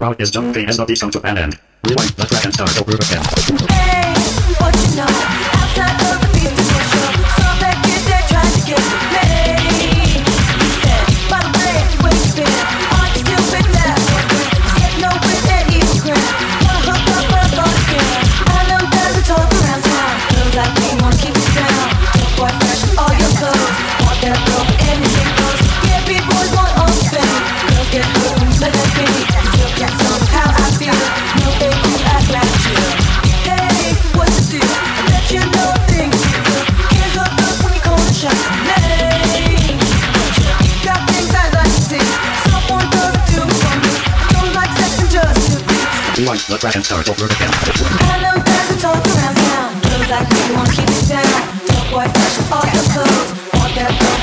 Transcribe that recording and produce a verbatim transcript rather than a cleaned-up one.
crowd is jumping and the beat comes to an end. Rewind the track and start over again. Hey, what you know? Outside of the beast in your show. Saw that kid there trying to get with me. He said, by the way, where you been? Are you still with that boyfriend? I said no with that evil grin. Wanna hook up, but I thought again. I know there's a talk around town. Girls like me wanna keep it down. Tough boy fresh with all your clothes. Want that girl, but anything goes. Yeah, big boys want all the fame. Girls get hurt when you let that be. You can't tell how I feel. No, baby, you act like chill. Hey, what's the deal? I let you know things you do. Can't hook up when you call the shots on me. Got things I like to see. Someone does do for me. I don't like sex and just to be. Rewind the track and start over again. I know there's a talk around town. Girls like me wanna keep it down. Tough boy fresh with all your clothes. Want that girl.